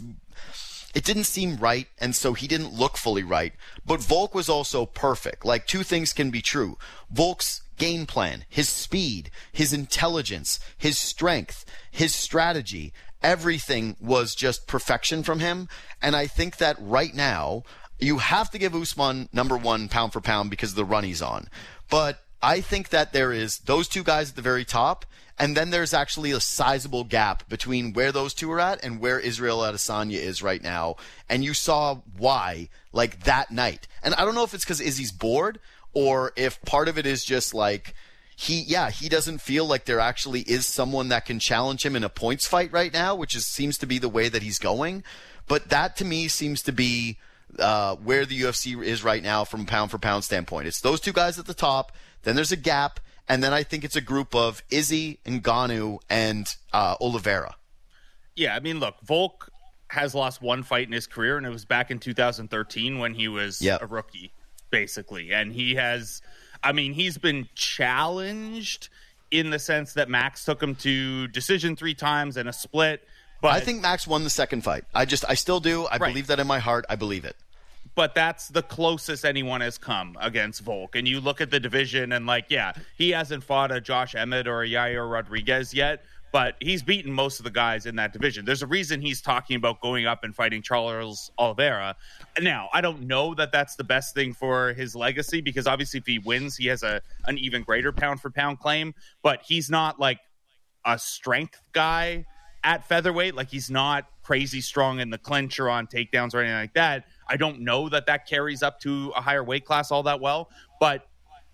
S2: It didn't seem right, and so he didn't look fully right. But Volk was also perfect. Like, two things can be true. Volk's game plan, his speed, his intelligence, his strength, his strategy, everything was just perfection from him. And I think that right now, you have to give Usman number one pound for pound because of the run he's on. But I think that there is those two guys at the very top, and then there's actually a sizable gap between where those two are at and where Israel Adesanya is right now. And you saw why, like, that night. And I don't know if it's because Izzy's bored or if part of it is just like he, yeah, he doesn't feel like there actually is someone that can challenge him in a points fight right now, which is seems to be the way that he's going. But that to me seems to be uh, where the U F C is right now from a pound for pound standpoint. It's those two guys at the top. Then there's a gap. And then I think it's a group of Izzy, Ngannou, and uh, Oliveira.
S6: Yeah, I mean, look, Volk has lost one fight in his career, and it was back in two thousand thirteen when he was yep. a rookie, basically. And he has, I mean, he's been challenged in the sense that Max took him to decision three times and a split. But
S2: I think Max won the second fight. I just, I still do. I right. believe that in my heart. I believe it.
S6: But that's the closest anyone has come against Volk. And you look at the division and, like, yeah, he hasn't fought a Josh Emmett or a Yair Rodriguez yet, but he's beaten most of the guys in that division. There's a reason he's talking about going up and fighting Charles Oliveira. Now, I don't know that that's the best thing for his legacy because obviously if he wins, he has a an even greater pound-for-pound claim. But he's not, like, a strength guy at featherweight. Like, he's not crazy strong in the clinch or on takedowns or anything like that. I don't know that that carries up to a higher weight class all that well, but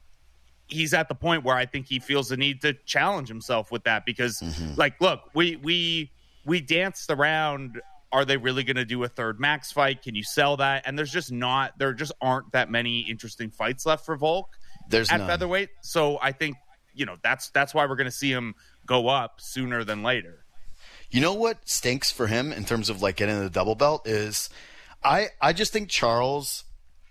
S6: he's at the point where I think he feels the need to challenge himself with that because, mm-hmm. like, look, we we we danced around. Are they really going to do a third Max fight? Can you sell that? And there's just not. There just aren't that many interesting fights left for Volk
S2: there's
S6: at
S2: none.
S6: featherweight. So I think you know that's that's why we're going to see him go up sooner than later.
S2: You know what stinks for him in terms of like getting the double belt is. I, I just think Charles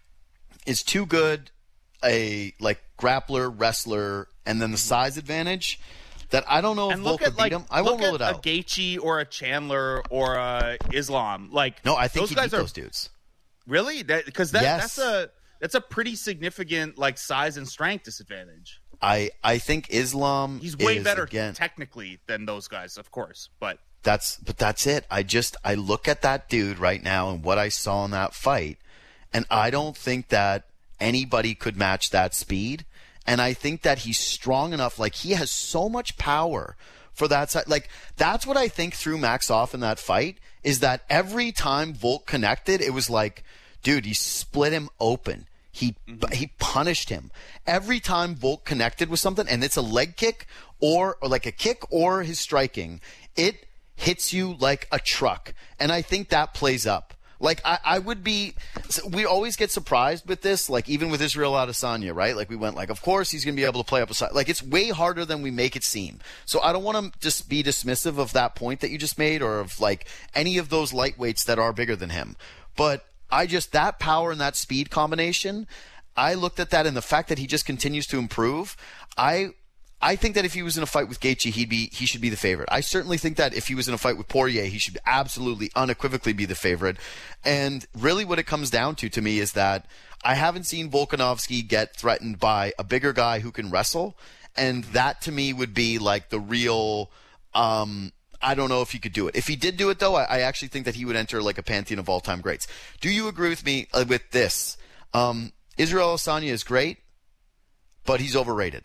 S2: is too good a like grappler, wrestler, and then the size advantage that I don't know if Volk could beat like, him. I won't rule it out.
S6: Look at a Gaethje or a Chandler or a Islam. Like
S2: no, I think
S6: those
S2: he
S6: guys
S2: beat
S6: are
S2: those dudes.
S6: Really? Because that,
S2: yes.
S6: that's a that's a pretty significant like size and strength disadvantage.
S2: I I think Islam.
S6: He's way
S2: is,
S6: better
S2: again,
S6: technically than those guys, of course, but.
S2: That's but that's it. I just I look at that dude right now and what I saw in that fight, and I don't think that anybody could match that speed. And I think that he's strong enough. Like he has so much power for that side. Like that's what I think threw Max off in that fight is that every time Volk connected, it was like, dude, he split him open. He mm-hmm. he punished him every time Volk connected with something, and it's a leg kick or, or like a kick or his striking. It hits you like a truck. And I think that plays up. Like, I, I would be – we always get surprised with this, like, even with Israel Adesanya, right? Like, we went like, of course he's going to be able to play up a side. Like, it's way harder than we make it seem. So I don't want to just be dismissive of that point that you just made or of, like, any of those lightweights that are bigger than him. But I just – that power and that speed combination, I looked at that and the fact that he just continues to improve, I – I think that if he was in a fight with Gaethje, he'd be he should be the favorite. I certainly think that if he was in a fight with Poirier, he should absolutely, unequivocally be the favorite. And really what it comes down to, to me, is that I haven't seen Volkanovski get threatened by a bigger guy who can wrestle. And that, to me, would be like the real um, – I don't know if he could do it. If he did do it, though, I, I actually think that he would enter like a pantheon of all-time greats. Do you agree with me uh, with this? Um, Israel Adesanya is great. but he's overrated.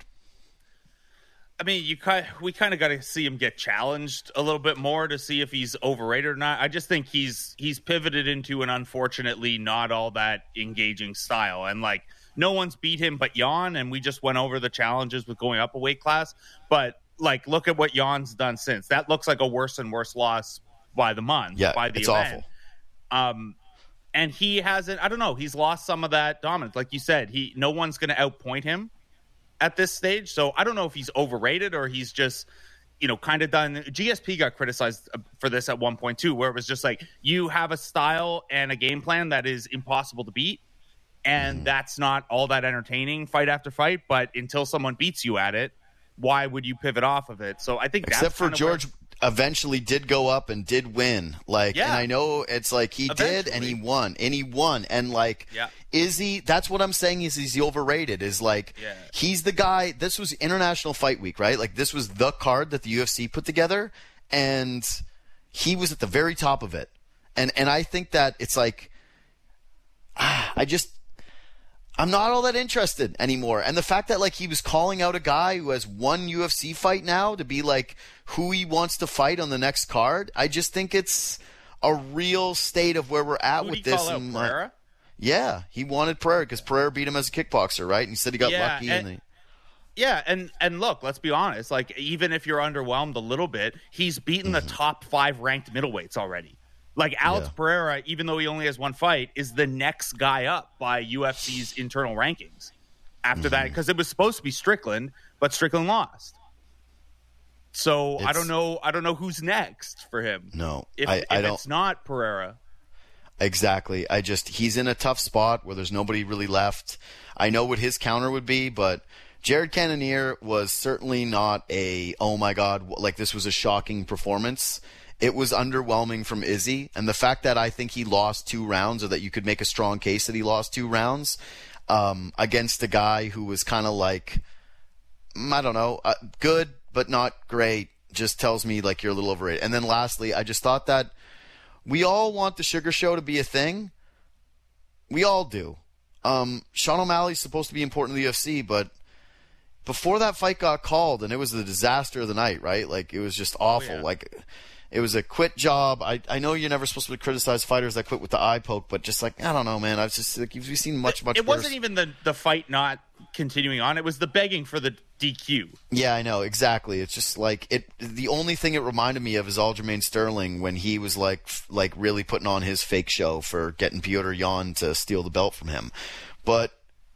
S6: I mean, you kind we kind of got to see him get challenged a little bit more to see if he's overrated or not. I just think he's he's pivoted into an unfortunately not all that engaging style, and like no one's beat him but Jan, and we just went over the challenges with going up a weight class. But like, look at what Jan's done since. That looks like a worse and worse loss by the month.
S2: Yeah,
S6: by the
S2: it's
S6: event.
S2: awful.
S6: Um, and he hasn't. I don't know. He's lost some of that dominance, like you said. He no one's going to outpoint him at this stage. So I don't know if he's overrated or he's just, you know, kind of done. G S P got criticized for this at one point too, where it was just like, you have a style and a game plan that is impossible to beat. And mm. that's not all that entertaining fight after fight. But until someone beats you at it, why would you pivot off of it? So I think
S2: except
S6: that's
S2: for George where... eventually did go up and did win. Like, yeah. And I know it's like he eventually. did and he won and he won. And like, yeah. is he, that's what I'm saying is he's overrated is like, yeah. he's the guy, this was International Fight Week, right? Like this was the card that the U F C put together and he was at the very top of it. And, and I think that it's like, ah, I just, I'm not all that interested anymore. And the fact that like he was calling out a guy who has one U F C fight now to be like who he wants to fight on the next card, I just think it's a real state of where we're at
S6: who
S2: with
S6: did he
S2: this.
S6: Call out,
S2: and,
S6: Pereira?
S2: Uh, yeah, he wanted Pereira because Pereira beat him as a kickboxer, right? And he said he got
S6: yeah,
S2: lucky.
S6: And,
S2: and the...
S6: Yeah, and, and look, let's be honest. Like even if you're underwhelmed a little bit, he's beaten mm-hmm. the top five ranked middleweights already. Like, Alex yeah. Pereira, even though he only has one fight, is the next guy up by U F C's internal rankings after mm-hmm. that, because it was supposed to be Strickland, but Strickland lost. So it's, I don't know I don't know who's next for him.
S2: No,
S6: if,
S2: I,
S6: if
S2: I don't,
S6: it's not Pereira.
S2: Exactly. I just, he's in a tough spot where there's nobody really left. I know what his counter would be, but Jared Cannonier was certainly not a, oh my God, like this was a shocking performance. It was underwhelming from Izzy, and the fact that I think he lost two rounds, or that you could make a strong case that he lost two rounds um, against a guy who was kind of like, I don't know, uh, good but not great, just tells me like you're a little overrated. And then lastly, I just thought that we all want the Sugar Show to be a thing. We all do. Um, Sean O'Malley's supposed to be important to the U F C, but before that fight got called, and it was the disaster of the night, right? Like, it was just awful. Oh, yeah. Like, it was a quit job. I I know you're never supposed to criticize fighters that quit with the eye poke, but just like, I don't know, man. I've just like, we've seen much, much
S6: It
S2: worse.
S6: wasn't even the, the fight not continuing on. It was the begging for the D Q.
S2: Yeah, I know. Exactly. It's just like, it. The only thing it reminded me of is Aljamain Sterling when he was like, f- like really putting on his fake show for getting Petr Yan to steal the belt from him. But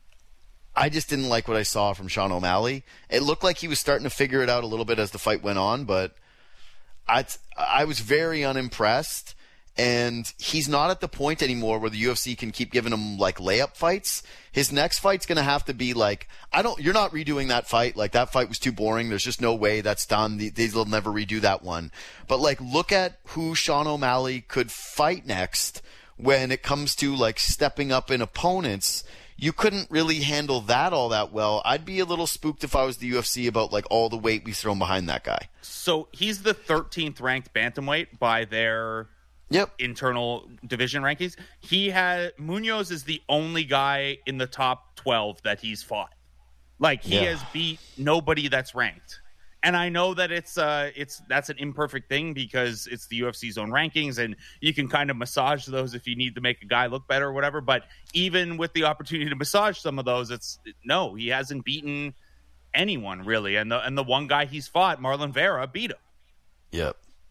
S2: I just didn't like what I saw from Sean O'Malley. It looked like he was starting to figure it out a little bit as the fight went on, but I, I was very unimpressed, and he's not at the point anymore where the U F C can keep giving him like layup fights. His next fight's going to have to be like, I don't, you're not redoing that fight. Like, that fight was too boring. There's just no way that's done. They'll never redo that one. But like, look at who Sean O'Malley could fight next when it comes to like stepping up in opponents. You couldn't really handle that all that well. I'd be a little spooked if I was the U F C about like all the weight we throw behind that guy.
S6: So he's the thirteenth ranked bantamweight by their
S2: yep.
S6: internal division rankings. He had Munoz is the only guy in the top twelve that he's fought. Like, he yeah. has beat nobody that's ranked. And I know that it's uh it's that's an imperfect thing because it's the U F C's own rankings, and you can kind of massage those if you need to make a guy look better or whatever. But even with the opportunity to massage some of those, it's no, he hasn't beaten anyone really. And the and the one guy he's fought, Marlon Vera, beat him.
S2: Yep.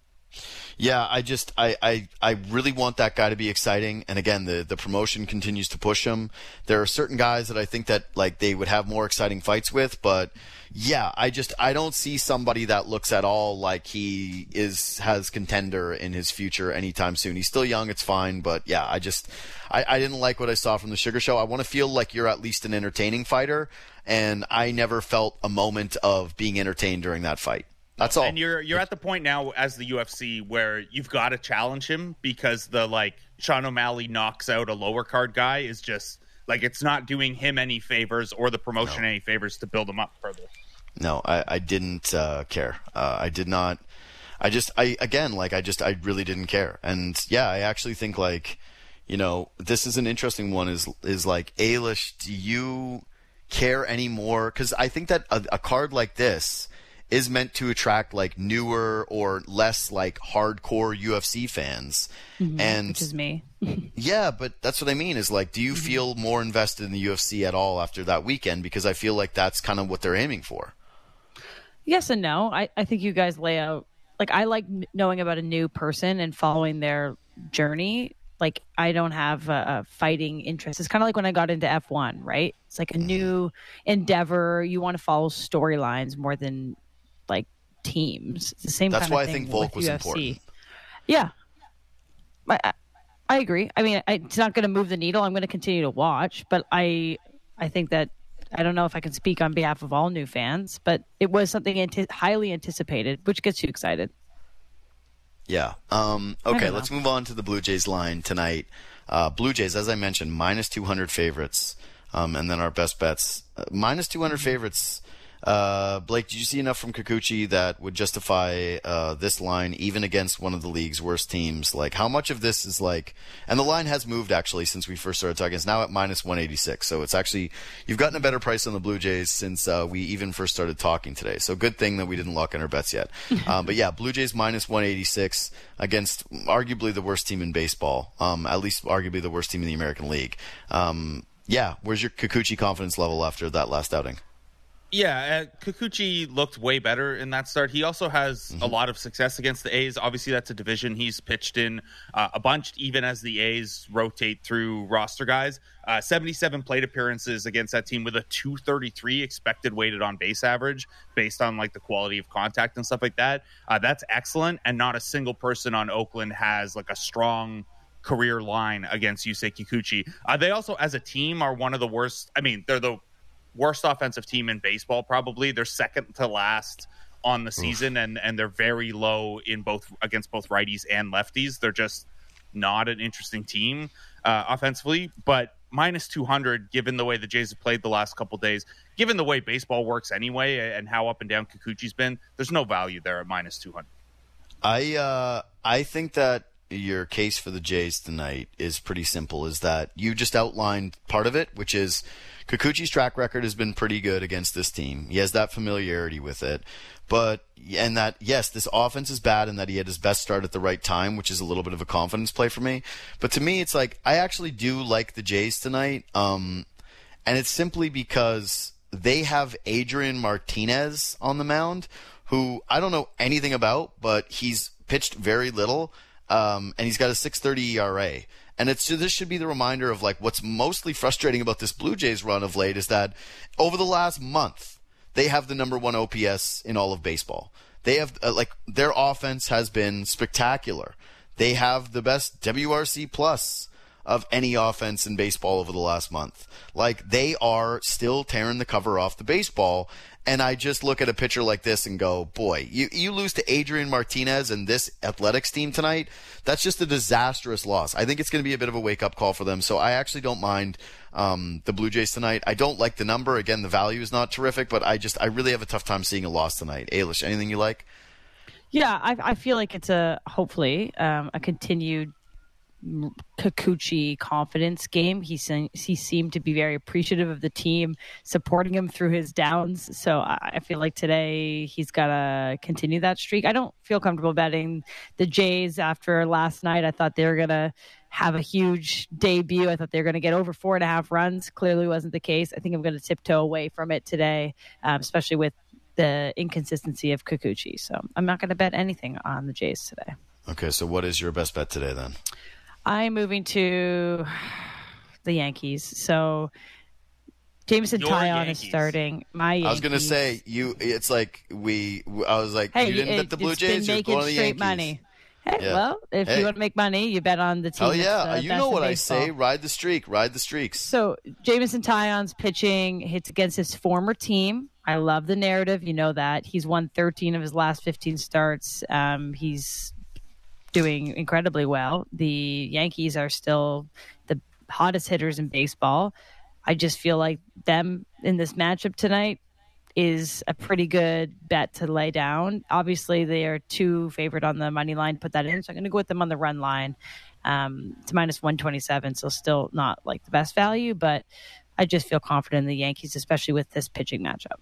S2: Yeah, I just I, I, I really want that guy to be exciting, and again, the, the promotion continues to push him. There are certain guys that I think that like they would have more exciting fights with, but yeah, I just I don't see somebody that looks at all like he is has contender in his future anytime soon. He's still young, it's fine, but yeah, I just I, I didn't like what I saw from the Sugar Show. I want to feel like you're at least an entertaining fighter, and I never felt a moment of being entertained during that fight. That's all.
S6: And you're you're at the point now as the U F C where you've got to challenge him because the like Sean O'Malley knocks out a lower card guy is just like it's not doing him any favors or the promotion no. any favors to build him up further.
S2: No, I, I didn't uh, care. Uh, I did not. I just I again like I just I really didn't care. And yeah, I actually think like, you know, this is an interesting one. Is is like, Ailish, do you care anymore, because I think that a, a card like this is meant to attract like newer or less like hardcore U F C fans.
S3: Mm-hmm,
S2: and
S3: which is me.
S2: Yeah, but that's what I mean is like, do you mm-hmm. feel more invested in the U F C at all after that weekend? Because I feel like that's kind of what they're aiming for.
S3: Yes and no. I, I think you guys lay out, like, I like knowing about a new person and following their journey. Like, I don't have a, a fighting interest. It's kind of like when I got into F one, right? It's like a new endeavor. You want to follow storylines more than like teams. It's the same
S2: That's
S3: kind
S2: why
S3: of
S2: I
S3: thing
S2: think Volk
S3: with
S2: was
S3: U F C.
S2: important.
S3: Yeah. I, I, I agree. I mean, I, it's not going to move the needle. I'm going to continue to watch, but I I think that, I don't know if I can speak on behalf of all new fans, but it was something anti- highly anticipated, which gets you excited.
S2: Yeah. Um, okay, let's move on to the Blue Jays line tonight. Uh, Blue Jays, as I mentioned, minus two hundred favorites. Um, and then our best bets. Uh, minus two hundred favorites. Uh, Blake, did you see enough from Kikuchi that would justify uh, this line even against one of the league's worst teams? Like, how much of this is like... And the line has moved, actually, since we first started talking. It's now at minus one eighty-six. So it's actually... You've gotten a better price on the Blue Jays since uh, we even first started talking today. So good thing that we didn't lock in our bets yet. um, but yeah, Blue Jays minus one eighty-six against arguably the worst team in baseball. Um, at least arguably the worst team in the American League. Um, yeah, where's your Kikuchi confidence level after that last outing?
S6: Yeah, uh, Kikuchi looked way better in that start. He also has mm-hmm. a lot of success against the A's. Obviously, that's a division he's pitched in uh, a bunch, even as the A's rotate through roster guys. Uh, seventy-seven plate appearances against that team with a two thirty-three expected weighted on base average based on like the quality of contact and stuff like that. Uh, that's excellent, and not a single person on Oakland has like a strong career line against Yusei Kikuchi. Uh, they also, as a team, are one of the worst. I mean, they're the worst offensive team in baseball, probably. They're second to last on the season, and and they're very low in both against both righties and lefties. They're just not an interesting team uh, offensively. But minus two hundred, given the way the Jays have played the last couple days, given the way baseball works anyway, and how up and down Kikuchi's been, there's no value there at minus two hundred.
S2: I uh, I think that your case for the Jays tonight is pretty simple. Is that you just outlined part of it, which is Kikuchi's track record has been pretty good against this team. He has that familiarity with it. But, and that, yes, this offense is bad and that he had his best start at the right time, which is a little bit of a confidence play for me. But to me, it's like, I actually do like the Jays tonight. Um, and it's simply because they have Adrian Martinez on the mound, who I don't know anything about, but he's pitched very little. Um, and he's got a six thirty E R A. And it's this should be the reminder of like what's mostly frustrating about this Blue Jays run of late is that over the last month they have the number one O P S in all of baseball. They have uh, like their offense has been spectacular. They have the best W R C plus of any offense in baseball over the last month. Like they are still tearing the cover off the baseball. And I just look at a pitcher like this and go, boy, you, you lose to Adrian Martinez and this Athletics team tonight. That's just a disastrous loss. I think it's going to be a bit of a wake-up call for them. So I actually don't mind um, the Blue Jays tonight. I don't like the number. Again, the value is not terrific, but I just I really have a tough time seeing a loss tonight. Ailish, anything you like?
S3: Yeah, I, I feel like it's a, hopefully, um, a continued Kikuchi confidence game. He se- he seemed to be very appreciative of the team supporting him through his downs. So I, I feel like today he's got to continue that streak. I don't feel comfortable betting the Jays after last night. I thought they were going to have a huge debut. I thought they were going to get over four and a half runs. Clearly wasn't the case. I think I'm going to tiptoe away from it today, um, especially with the inconsistency of Kikuchi. So I'm not going to bet anything on the Jays today.
S2: Okay, so what is your best bet today then?
S3: I'm moving to the Yankees. So Jameson Taillon is starting. My Yankees.
S2: I was going to say, you. It's like we, I was like,
S3: hey,
S2: you didn't
S3: it,
S2: bet the Blue
S3: it's
S2: Jays,
S3: been
S2: you're going to the
S3: straight
S2: Yankees.
S3: Money. Hey,
S2: yeah.
S3: well, if
S2: hey.
S3: you want to make money, you bet on the team.
S2: Oh, yeah.
S3: That's, uh,
S2: you
S3: best
S2: know what
S3: in
S2: I
S3: baseball.
S2: say. Ride the streak. Ride the streaks.
S3: So Jameson Taillon's pitching hits against his former team. I love the narrative. You know that. He's won thirteen of his last fifteen starts. Um, he's doing incredibly well. The Yankees are still the hottest hitters in baseball. I just feel like them in this matchup tonight is a pretty good bet to lay down. Obviously, they are two favored on the money line. Put that in. So I'm going to go with them on the run line um, to minus one twenty-seven. So still not like the best value, but I just feel confident in the Yankees, especially with this pitching matchup.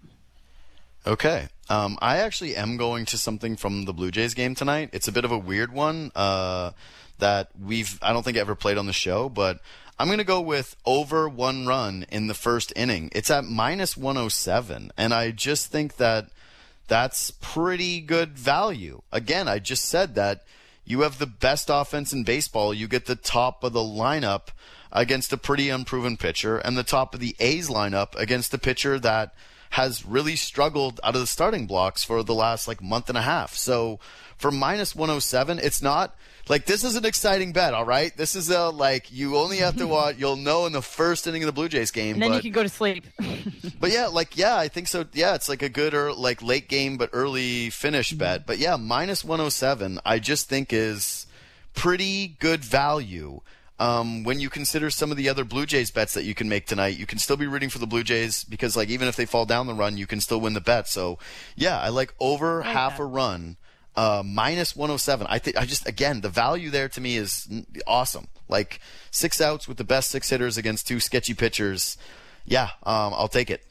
S2: Okay. Um, I actually am going to something from the Blue Jays game tonight. It's a bit of a weird one uh, that we've I don't think ever played on the show, but I'm going to go with over one run in the first inning. It's at minus one oh seven, and I just think that that's pretty good value. Again, I just said that you have the best offense in baseball. You get the top of the lineup against a pretty unproven pitcher, and the top of the A's lineup against a pitcher that has really struggled out of the starting blocks for the last like month and a half. So for minus one oh seven, it's not like this is an exciting bet. All right. This is a, like, you only have to watch, you'll know in the first inning of the Blue Jays game.
S3: And then
S2: but,
S3: you can go to sleep.
S2: But yeah, like, yeah, I think so. Yeah. It's like a good or like late game, but early finish mm-hmm. bet. But yeah, minus one oh seven, I just think is pretty good value. Um, when you consider some of the other Blue Jays bets that you can make tonight, you can still be rooting for the Blue Jays because, like, even if they fall down the run, you can still win the bet. So, yeah, I like over I like half that. a run, uh, minus one oh seven. I think I just again the value there to me is awesome. Like six outs with the best six hitters against two sketchy pitchers. Yeah, um, I'll take it.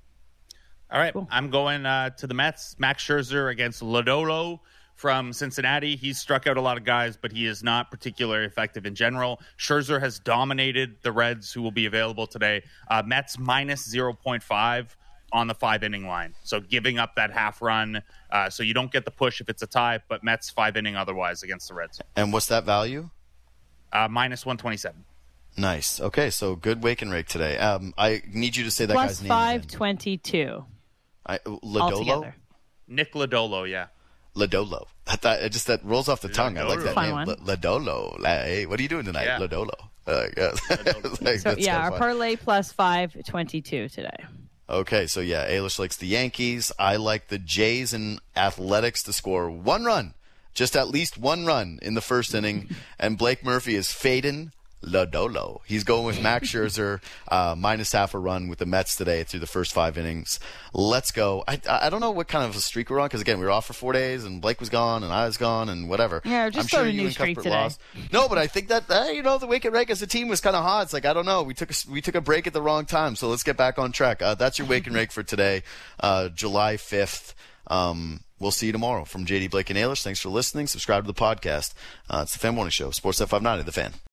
S6: All right, cool. I'm going uh, to the Mets. Max Scherzer against Lodolo from Cincinnati. He's struck out a lot of guys, but he is not particularly effective in general. Scherzer has dominated the Reds, who will be available today. Uh, Mets minus zero point five on the five-inning line. So giving up that half run, uh, so you don't get the push if it's a tie, but Mets five-inning otherwise against the Reds.
S2: And what's that value?
S6: Uh, minus one twenty-seven.
S2: Nice. Okay, so good wake and rake today. Um, I need you to say that
S3: Plus
S2: guy's name.
S3: five twenty-two.
S2: I, Lodolo?
S6: Nick Lodolo, yeah.
S2: Lodolo. That, that, it just that rolls off the tongue. I like that
S3: Fun
S2: name.
S3: one.
S2: L- Lodolo. Like, hey, what are you doing tonight?
S6: Yeah.
S2: Lodolo. Uh, yeah. like,
S3: So, yeah, our
S2: fun.
S3: parlay plus five twenty-two today.
S2: Okay, so yeah, Ailish likes the Yankees. I like the Jays and Athletics to score one run, just at least one run in the first inning. And Blake Murphy is fading Lodolo. He's going with Max Scherzer, uh, minus half a run with the Mets today through the first five innings. Let's go. I I don't know what kind of a streak we're on because, again, we were off for four days and Blake was gone and I was gone and whatever.
S3: Yeah, just
S2: I'm
S3: sort
S2: sure
S3: of
S2: you
S3: new
S2: and
S3: streak
S2: Cuthbert
S3: today.
S2: lost. No, but I think that, uh, you know, the Wake and Rake as a team was kind of hot. It's like, I don't know. We took a, we took a break at the wrong time, so let's get back on track. Uh, that's your Wake and Rake for today, uh, July fifth. Um, we'll see you tomorrow. From J D, Blake, and Ailish, thanks for listening. Subscribe to the podcast. Uh, it's the Fan Morning Show, Sports F five ninety, The Fan.